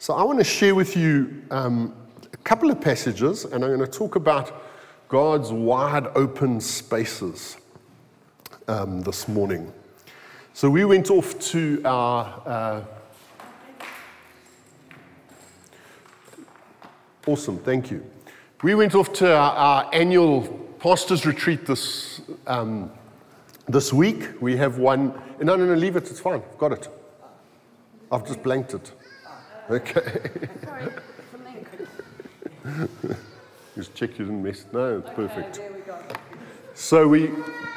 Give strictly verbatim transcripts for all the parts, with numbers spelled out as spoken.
So I want to share with you um, a couple of passages, and I'm going to talk about God's wide open spaces um, this morning. So we went off to our... Uh, awesome, thank you. We went off to our, our annual pastors retreat this um, this week. We have one... No, no, no, leave it, it's fine, I've got it. I've just blanked it. Okay. Sorry, something. Just check you didn't miss. No, it's perfect. Okay, there we go. So we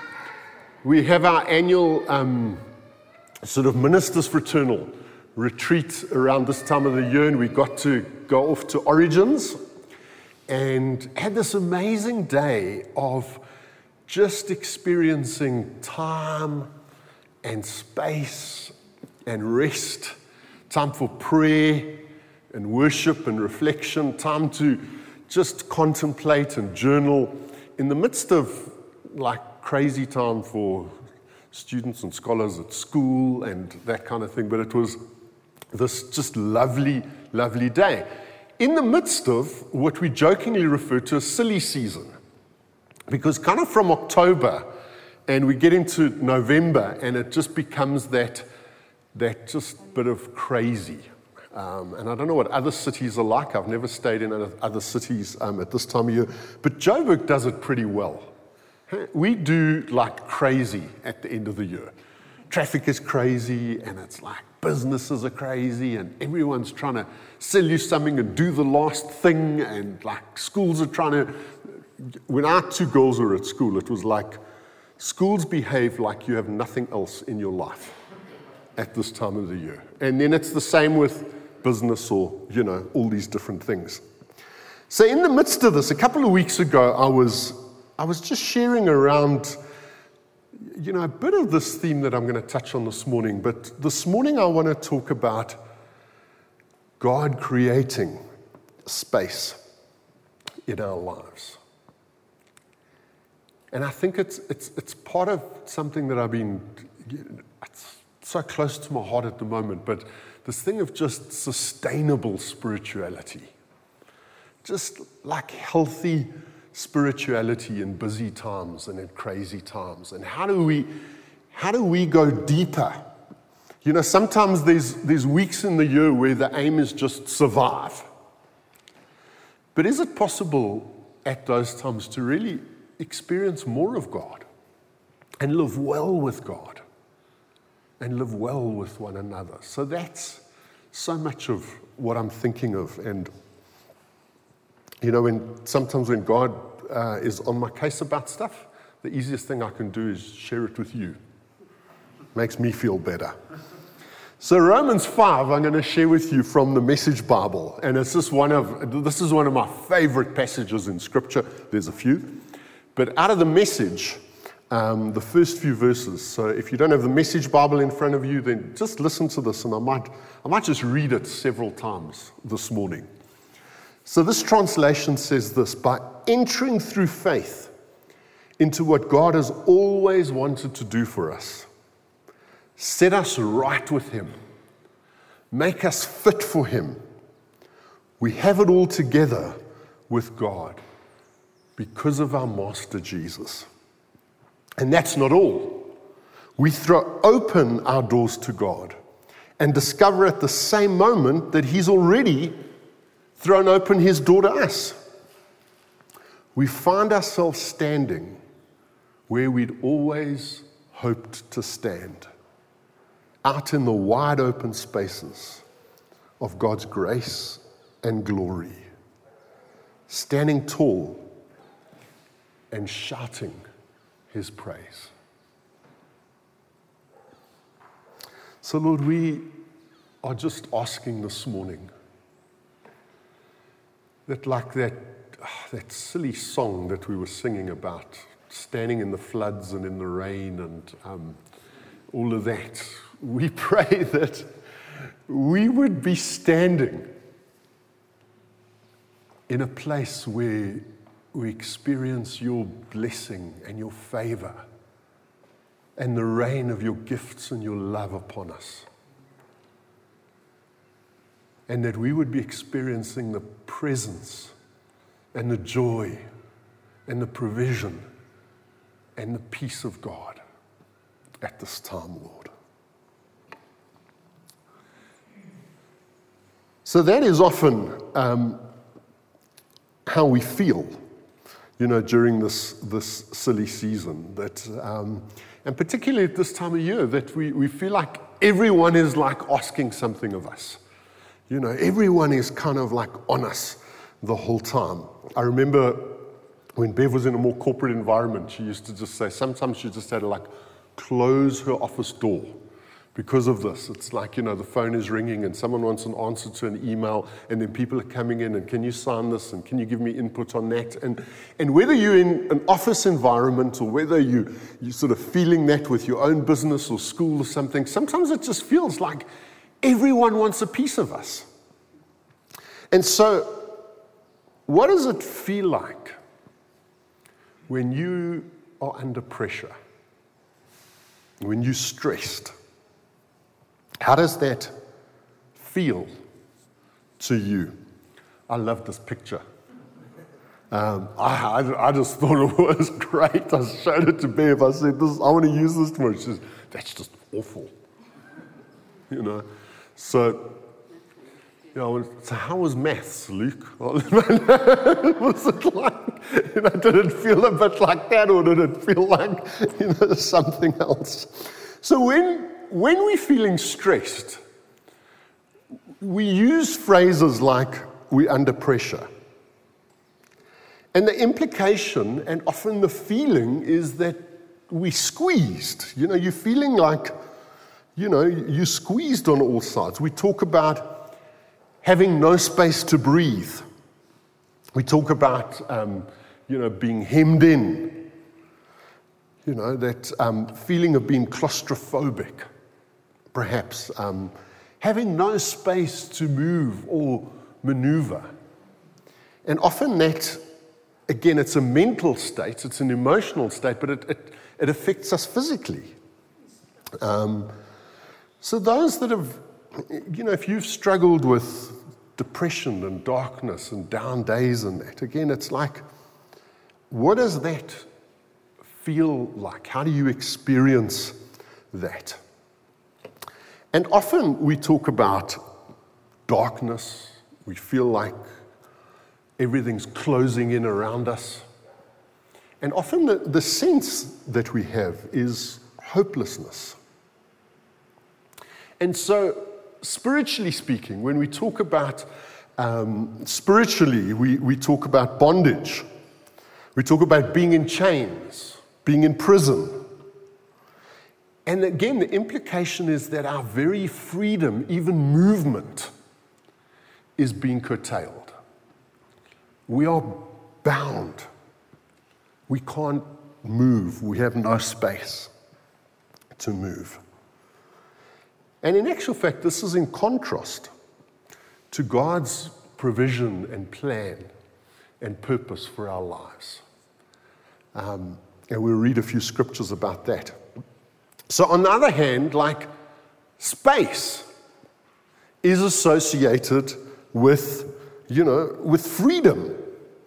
we have our annual um, sort of ministers fraternal retreat around this time of the year, and we got to go off to Origins and had this amazing day of just experiencing time and space and rest. Time for prayer and worship and reflection, time to just contemplate and journal in the midst of like crazy time for students and scholars at school and that kind of thing. But it was this just lovely, lovely day in the midst of what we jokingly refer to as silly season. Because kind of from October and we get into November and it just becomes that that just bit of crazy. Um, and I don't know what other cities are like. I've never stayed in other, other cities um, at this time of year. But Joburg does it pretty well. We do like crazy at the end of the year. Traffic is crazy, and it's like businesses are crazy, and everyone's trying to sell you something and do the last thing, and like schools are trying to... When our two girls were at school, it was like schools behave like you have nothing else in your life at this time of the year. And then it's the same with business or, you know, all these different things. So in the midst of this, a couple of weeks ago, I was I was just sharing around, you know, a bit of this theme that I'm going to touch on this morning. But this morning I want to talk about God creating space in our lives. And I think it's it's it's part of something that I've been... It's, so close to my heart at the moment, but this thing of just sustainable spirituality, just like healthy spirituality in busy times and in crazy times. And how do we, how do we go deeper? You know, sometimes there's there's weeks in the year where the aim is just survive. But is it possible at those times to really experience more of God and live well with God? And live well with one another. So that's so much of what I'm thinking of. And, you know, when sometimes when God uh, is on my case about stuff, the easiest thing I can do is share it with you. Makes me feel better. So Romans five, I'm going to share with you from the Message Bible. And it's just one of, this is one of my favorite passages in Scripture. There's a few. But out of the Message... Um, the first few verses. So if you don't have the Message Bible in front of you, then just listen to this, and I might I might just read it several times this morning. So this translation says this: by entering through faith into what God has always wanted to do for us, set us right with Him, make us fit for Him, we have it all together with God because of our Master Jesus. And that's not all. We throw open our doors to God and discover at the same moment that He's already thrown open His door to us. We find ourselves standing where we'd always hoped to stand, out in the wide open spaces of God's grace and glory, standing tall and shouting His praise. So Lord, we are just asking this morning that like that, that silly song that we were singing about, standing in the floods and in the rain and um, all of that, we pray that we would be standing in a place where we experience your blessing and your favor and the rain of your gifts and your love upon us. and that we would be experiencing the presence and the joy and the provision and the peace of God at this time, Lord. So that is often um, how we feel, you know, during this this silly season. That, um, and particularly at this time of year, that we, we feel like everyone is like asking something of us. You know, everyone is kind of like on us the whole time. I remember when Bev was in a more corporate environment, she used to just say, sometimes she just had to like close her office door because of this. It's like, you know, the phone is ringing and someone wants an answer to an email, and then people are coming in and can you sign this and can you give me input on that? And and whether you're in an office environment or whether you, you're sort of feeling that with your own business or school or something, sometimes it just feels like everyone wants a piece of us. And so, what does it feel like when you are under pressure? When you're stressed? How does that feel to you? I love this picture. Um, I, I, I just thought it was great. I showed it to Bev. I said, "This, I want to use this tomorrow." She says, "That's just awful." You know, so... You know, so how was maths, Luke? Was it like, you know, did it feel a bit like that, or did it feel like, you know, something else? So when when we're feeling stressed, we use phrases like we're under pressure. And the implication, and often the feeling, is that we're squeezed. You know, you're feeling like, you know, you're squeezed on all sides. We talk about having no space to breathe. We talk about, um, you know, being hemmed in. You know, that um, feeling of being claustrophobic, perhaps. Um, having no space to move or maneuver. And often that, again, it's a mental state, it's an emotional state, but it, it, it affects us physically. Um, so those that have, you know, if you've struggled with depression and darkness and down days and that, again, it's like, what does that feel like? How do you experience that? And often we talk about darkness. We feel like everything's closing in around us. And often the, the sense that we have is hopelessness. And so, spiritually speaking, when we talk about, um, spiritually, we, we talk about bondage. We talk about being in chains, being in prison. And again, the implication is that our very freedom, even movement, is being curtailed. We are bound. We can't move. We have no space to move. And in actual fact, this is in contrast to God's provision and plan and purpose for our lives. Um, and we'll read a few scriptures about that. So on the other hand, like space is associated with, you know, with freedom.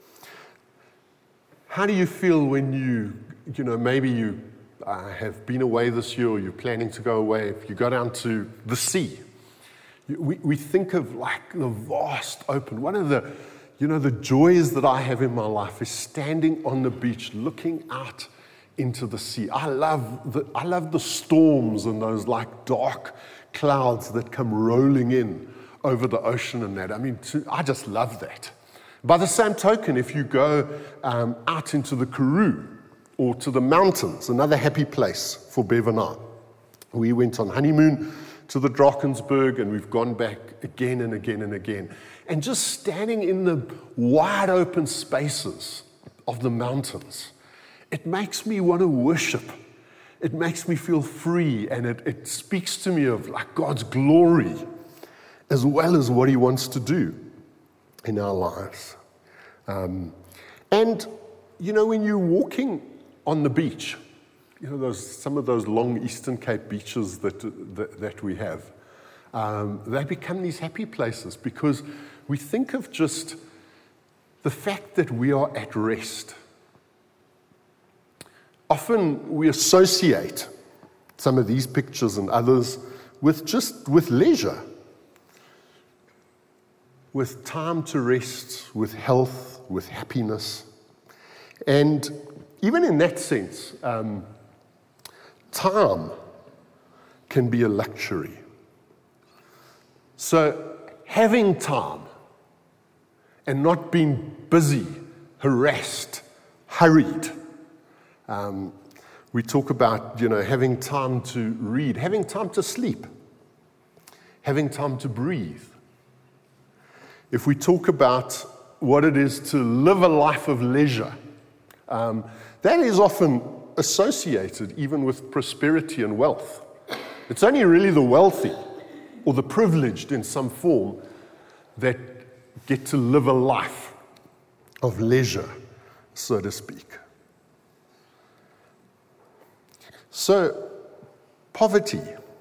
How do you feel when you, you know, maybe you uh, have been away this year or you're planning to go away, if you go down to the sea, we, we think of like the vast open. One of the, you know, the joys that I have in my life is standing on the beach, looking out into the sea. I love the, I love the storms and those like dark clouds that come rolling in over the ocean and that. I mean, to, I just love that. By the same token, if you go um, out into the Karoo or to the mountains, another happy place for Bev and I. We went on honeymoon to the Drakensberg, and we've gone back again and again and again. And just standing in the wide open spaces of the mountains, it makes me want to worship. It makes me feel free, and it, it speaks to me of like God's glory as well as what he wants to do in our lives. Um, and, you know, when you're walking on the beach, you know, those some of those long Eastern Cape beaches that that, that we have, Um, they become these happy places because we think of just the fact that we are at rest. Often we associate some of these pictures and others with just with leisure, with time to rest, with health, with happiness. And even in that sense, um, time can be a luxury. So having time and not being busy, harassed, hurried. Um, we talk about, you know, having time to read, having time to sleep, having time to breathe. If we talk about what it is to live a life of leisure, um, that is often associated even with prosperity and wealth. It's only really the wealthy or the privileged in some form that get to live a life of leisure, so to speak. So, poverty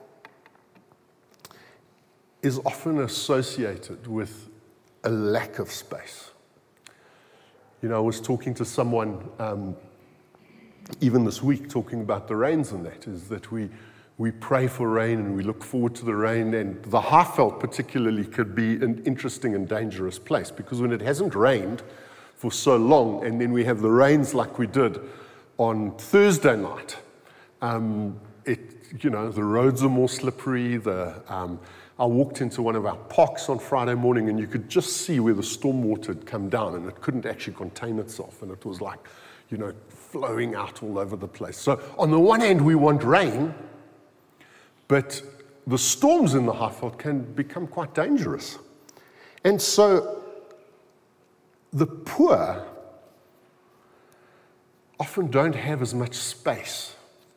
is often associated with a lack of space. You know, I was talking to someone um, even this week talking about the rains and that, is that we we pray for rain and we look forward to the rain, and the Highveld particularly could be an interesting and dangerous place because when it hasn't rained for so long and then we have the rains like we did on Thursday night, um, it, you know, the roads are more slippery. The, um, I walked into one of our parks on Friday morning and you could just see where the stormwater had come down and it couldn't actually contain itself, and it was like, you know, flowing out all over the place. So on the one hand, we want rain, but the storms in the Highveld can become quite dangerous. And so the poor often don't have as much space.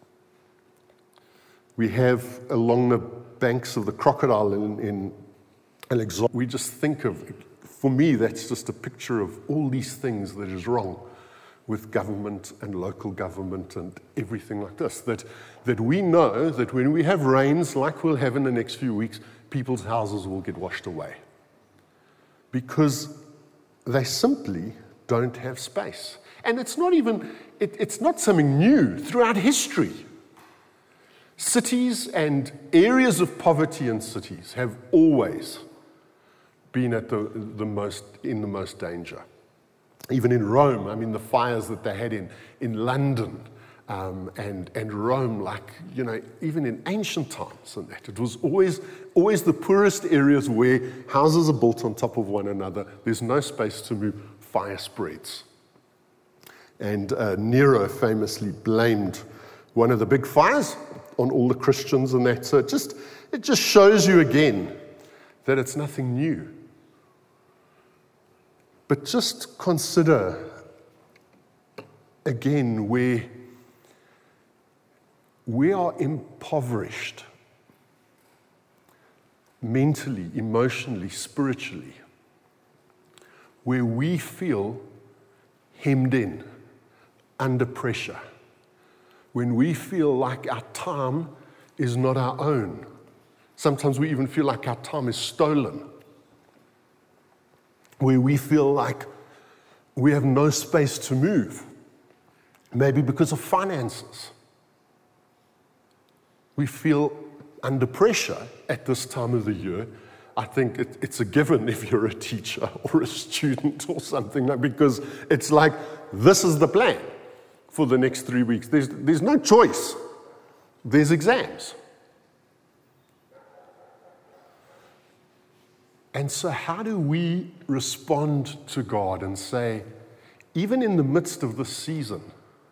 We have along the banks of the crocodile in, in Alexandria, we just think of, for me, that's just a picture of all these things that is wrong with government and local government and everything like this, that, that we know that when we have rains like we'll have in the next few weeks, people's houses will get washed away because they simply don't have space. And it's not even, it, it's not something new. Throughout history, cities and areas of poverty in cities have always been at the, the most, in the most danger. Even in Rome, I mean, the fires that they had in, in London um, and, and Rome, like, you know, even in ancient times and that, it was always, always the poorest areas where houses are built on top of one another. There's no space to move, fire spreads. And uh, Nero famously blamed one of the big fires on all the Christians and that. So it just, it just shows you again that it's nothing new. But just consider again where we are impoverished mentally, emotionally, spiritually, where we feel hemmed in, under pressure, when we feel like our time is not our own. Sometimes we even feel like our time is stolen, where we feel like we have no space to move, maybe because of finances. We feel under pressure at this time of the year. I think it, it's a given if you're a teacher or a student or something, like, because it's like, this is the plan for the next three weeks. There's, there's no choice. There's exams. And so how do we respond to God and say, even in the midst of this season,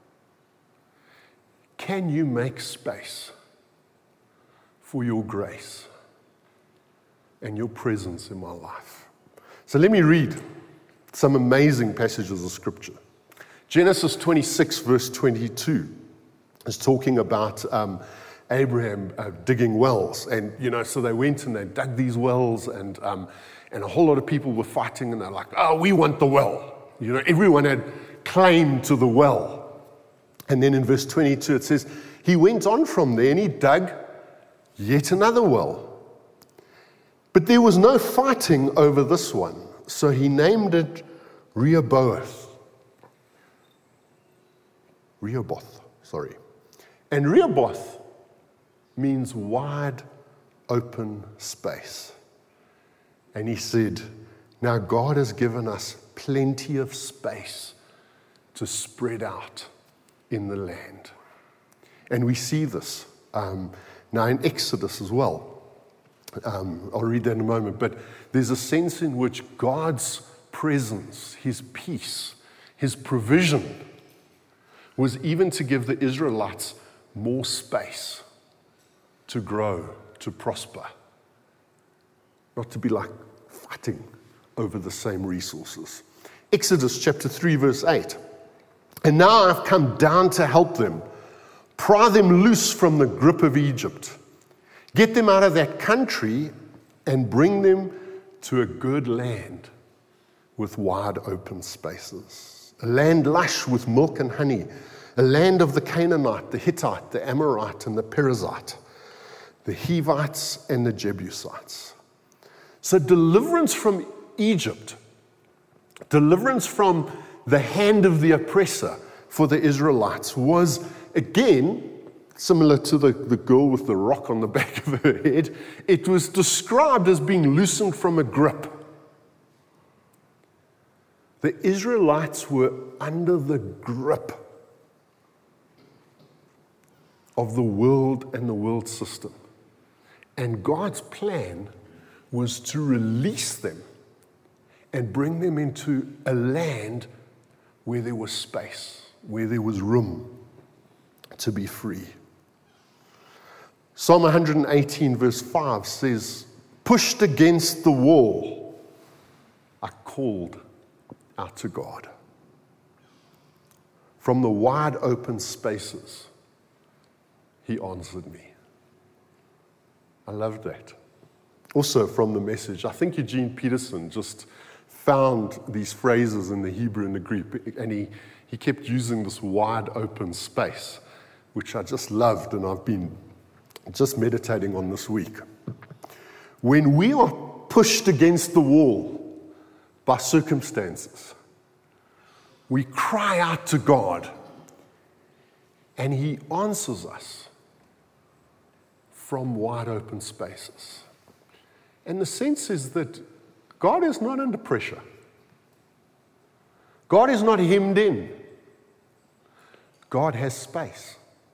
can you make space for your grace and your presence in my life? So let me read some amazing passages of Scripture. Genesis twenty-six, verse twenty-two is talking about um, Abraham uh, digging wells. And, you know, so they went and they dug these wells, and um, and a whole lot of people were fighting, and they're like, oh, we want the well. You know, everyone had claim to the well. And then in verse twenty-two, it says, he went on from there and he dug yet another well. But there was no fighting over this one, so he named it Rehoboth. Rehoboth, sorry. And Rehoboth means wide open space. And he said, now God has given us plenty of space to spread out in the land. And we see this um, now in Exodus as well. Um, I'll read that in a moment, but there's a sense in which God's presence, his peace, his provision was even to give the Israelites more space to grow, to prosper, not to be like fighting over the same resources. Exodus chapter three, verse eight. And now I've come down to help them, pry them loose from the grip of Egypt, get them out of that country and bring them to a good land with wide open spaces, a land lush with milk and honey, a land of the Canaanite, the Hittite, the Amorite, and the Perizzite, the Hivites and the Jebusites. So deliverance from Egypt, deliverance from the hand of the oppressor for the Israelites was, again, similar to the, the girl with the rock on the back of her head. It was described as being loosened from a grip. The Israelites were under the grip of the world and the world system. And God's plan was to release them and bring them into a land where there was space, where there was room to be free. Psalm one eighteen verse five says, pushed against the wall, I called out to God. From the wide open spaces, he answered me. I loved that. Also from the Message, I think Eugene Peterson just found these phrases in the Hebrew and the Greek, and he, he kept using this wide open space, which I just loved, and I've been just meditating on this week. When we are pushed against the wall by circumstances, we cry out to God, and he answers us from wide open spaces. And the sense is that God is not under pressure. God is not hemmed in. God has space.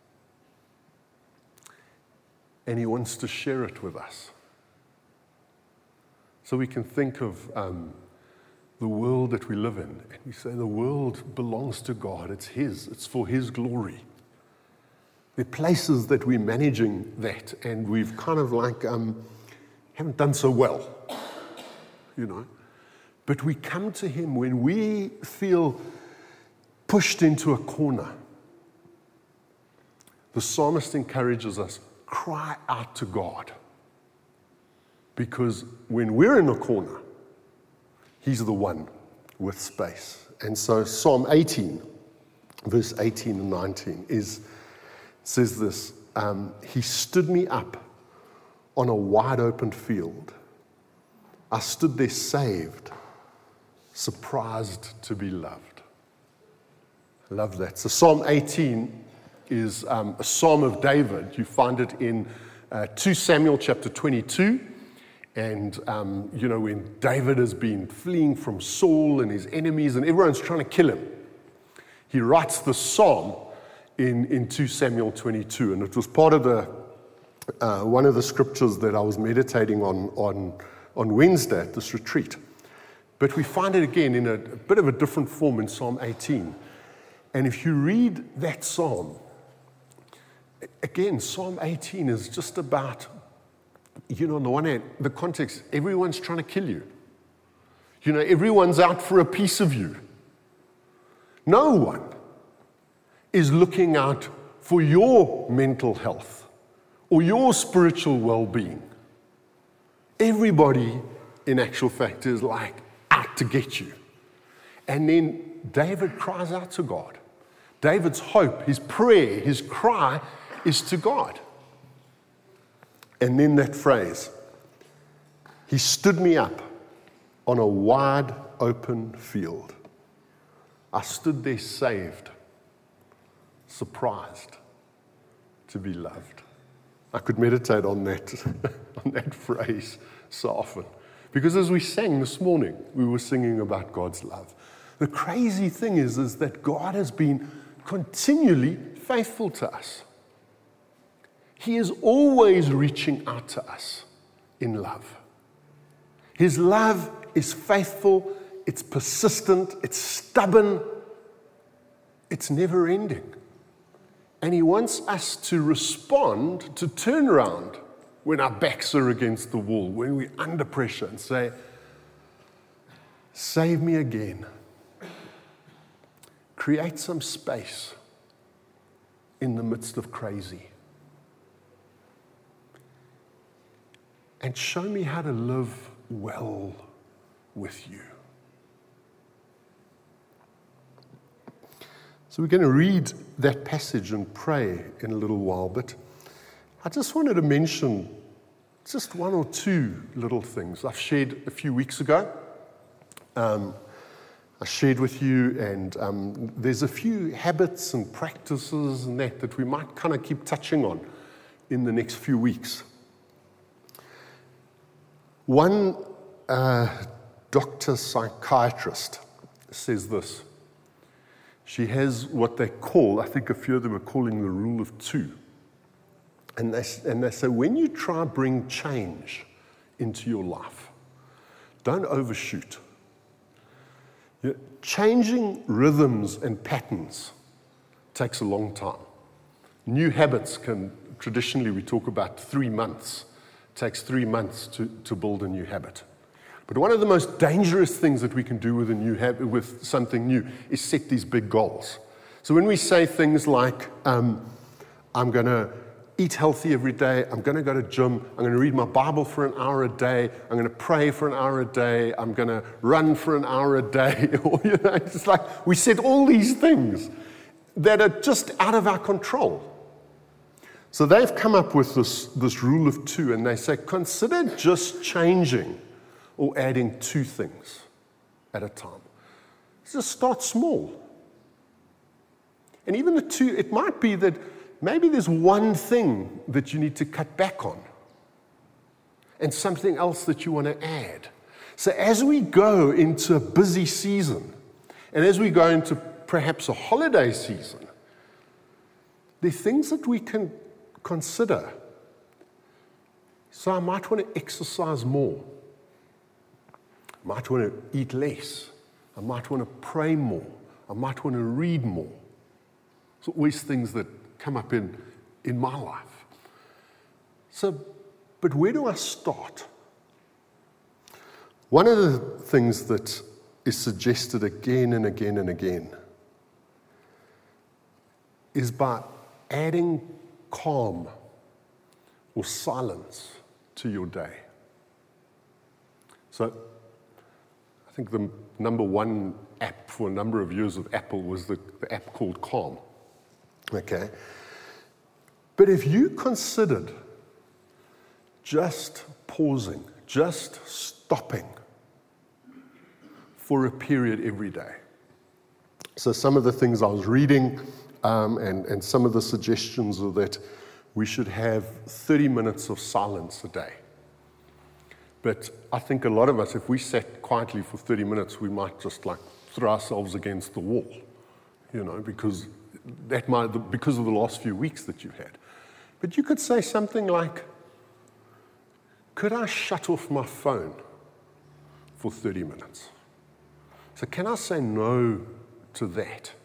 And he wants to share it with us. So we can think of um, the world that we live in, and we say the world belongs to God. It's his. It's for his glory. There are places that we're managing that, and we've kind of like um, haven't done so well, you know. But we come to him when we feel pushed into a corner. The psalmist encourages us, cry out to God. Because when we're in a corner, he's the one with space. And so Psalm eighteen, verse eighteen and nineteen is, says this, um, he stood me up on a wide open field. I stood there saved, surprised to be loved. I love that. So Psalm eighteen is um, a psalm of David. You find it in uh, Second Samuel chapter twenty-two. And, um, you know, when David has been fleeing from Saul and his enemies and everyone's trying to kill him, he writes the psalm in, in Second Samuel twenty-two. And it was part of the uh, one of the scriptures that I was meditating on, on, on Wednesday at this retreat. But we find it again in a, a bit of a different form in Psalm eighteen. And if you read that psalm, again, Psalm eighteen is just about, you know, on the one hand, the context, everyone's trying to kill you. You know, everyone's out for a piece of you. No one is looking out for your mental health or your spiritual well-being. Everybody, in actual fact, is like out to get you. And then David cries out to God. David's hope, his prayer, his cry is to God. And then that phrase, He stood me up on a wide open field. I stood there saved, surprised to be loved. I could meditate on that, on that phrase so often. Because as we sang this morning, we were singing about God's love. The crazy thing is, is that God has been continually faithful to us. He is always reaching out to us in love. His love is faithful, it's persistent, it's stubborn, it's never ending. And He wants us to respond, to turn around when our backs are against the wall, when we're under pressure, and say, save me again. Create some space in the midst of crazy. And show me how to live well with you. So we're going to read that passage and pray in a little while, but I just wanted to mention just one or two little things I've shared a few weeks ago. Um, I shared with you, and um, there's a few habits and practices and that that we might kind of keep touching on in the next few weeks. One uh, doctor psychiatrist says this. She has what they call, I think a few of them are calling the rule of two. And they, and they say, when you try to bring change into your life, don't overshoot. You know, changing rhythms and patterns takes a long time. New habits can, traditionally we talk about three months. It takes three months to, to build a new habit. But one of the most dangerous things that we can do with a new habit, with something new, is set these big goals. So when we say things like, um, I'm going to eat healthy every day, I'm going to go to gym, I'm going to read my Bible for an hour a day, I'm going to pray for an hour a day, I'm going to run for an hour a day, or, you know, it's like we set all these things that are just out of our control. So they've come up with this, this rule of two, and they say, consider just changing or adding two things at a time. Just start small. And even the two, it might be that maybe there's one thing that you need to cut back on and something else that you want to add. So as we go into a busy season, and as we go into perhaps a holiday season, there are things that we can consider. So I might want to exercise more. I might want to eat less. I might want to pray more. I might want to read more. It's always things that come up in, in my life. So, but where do I start? One of the things that is suggested again and again and again is by adding calm or silence to your day. So, I think the number one app for a number of years of Apple was the, the app called Calm. Okay? But if you considered just pausing, just stopping for a period every day. So some of the things I was reading um, and, and some of the suggestions are that we should have thirty minutes of silence a day. But I think a lot of us, if we sat quietly for thirty minutes, we might just like throw ourselves against the wall, you know, because that might, because of the last few weeks that you've had. But you could say something like, could I shut off my phone for thirty minutes? So can I say no to that?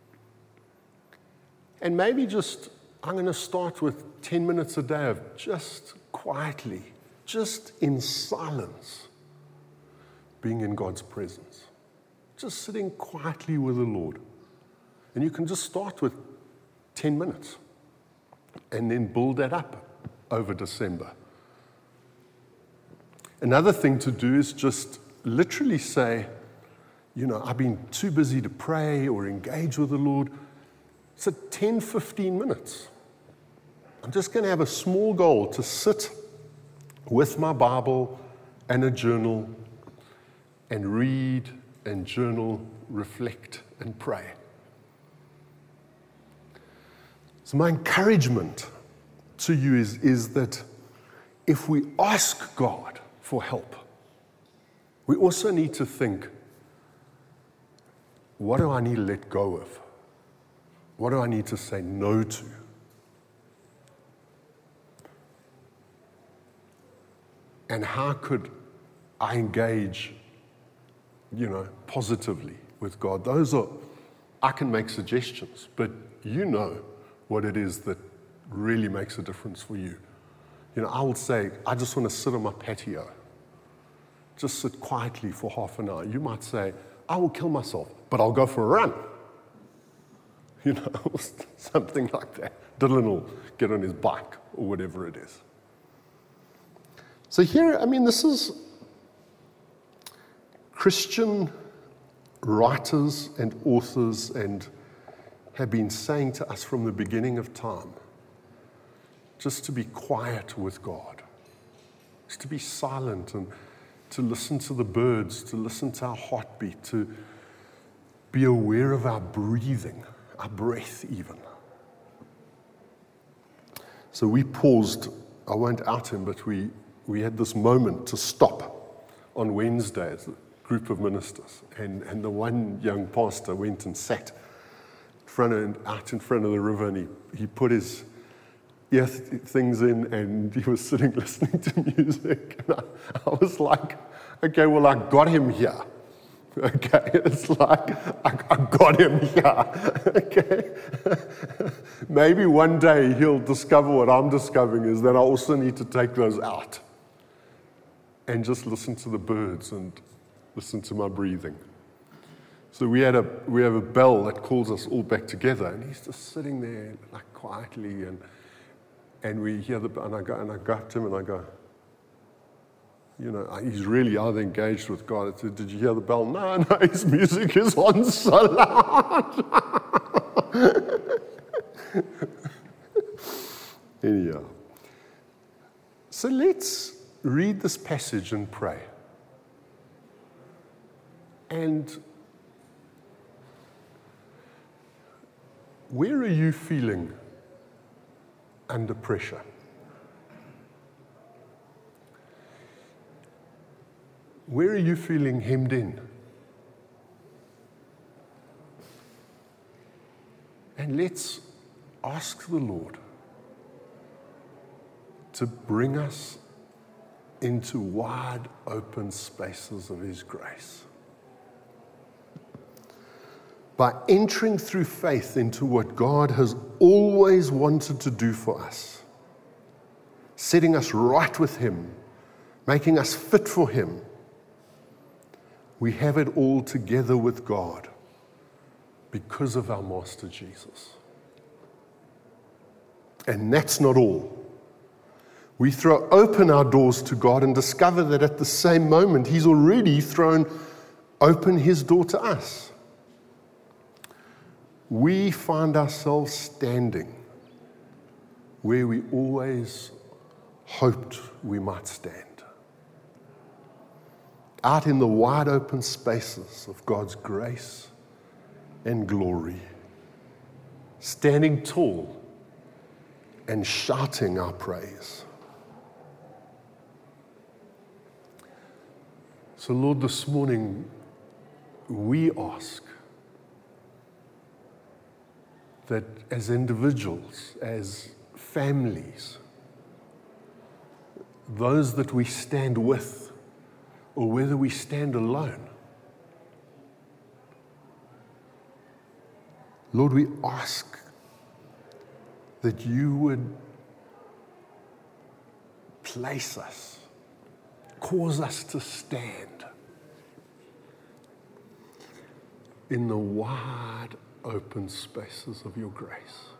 And maybe just, I'm going to start with ten minutes a day of just quietly, just in silence, being in God's presence. Just sitting quietly with the Lord. And you can just start with ten minutes and then build that up over December. Another thing to do is just literally say, you know, I've been too busy to pray or engage with the Lord. So ten, fifteen minutes. I'm just going to have a small goal to sit with my Bible and a journal and read and journal, reflect and pray. So my encouragement to you is, is that if we ask God for help, we also need to think, what do I need to let go of? What do I need to say no to? And how could I engage, you know, positively with God? Those are, I can make suggestions, but you know what it is that really makes a difference for you. You know, I would say, I just want to sit on my patio. Just sit quietly for half an hour. You might say, I will kill myself, but I'll go for a run. You know, something like that. Dylan will get on his bike or whatever it is. So here, I mean, this is Christian writers and authors and have been saying to us from the beginning of time, just to be quiet with God, just to be silent and to listen to the birds, to listen to our heartbeat, to be aware of our breathing, our breath even. So we paused, I won't out him, but we, we had this moment to stop on Wednesday as a group of ministers. And, and the one young pastor went and sat in front of, out in front of the river, and he, he put his ear th- things in, and he was sitting listening to music. And I, I was like, okay, well, I got him here. Okay, it's like, I, I got him here. Okay. Maybe one day he'll discover what I'm discovering is that I also need to take those out and just listen to the birds and listen to my breathing. So we had a we have a bell that calls us all back together, and he's just sitting there like quietly, and and we hear the and I go and I go up to him and I go, you know, he's really either engaged with God. I said, did you hear the bell? No, no, his music is on so loud. Anyhow, so let's read this passage and pray. And where are you feeling under pressure? Where are you feeling hemmed in? And let's ask the Lord to bring us into wide open spaces of His grace. By entering through faith into what God has always wanted to do for us, setting us right with Him, making us fit for Him, we have it all together with God because of our Master Jesus. And that's not all. We throw open our doors to God and discover that at the same moment, He's already thrown open His door to us. We find ourselves standing where we always hoped we might stand. Out in the wide open spaces of God's grace and glory, standing tall and shouting our praise. So, Lord, this morning we ask that as individuals, as families, those that we stand with, or whether we stand alone, Lord, we ask that you would place us, cause us to stand in the wide open spaces of your grace.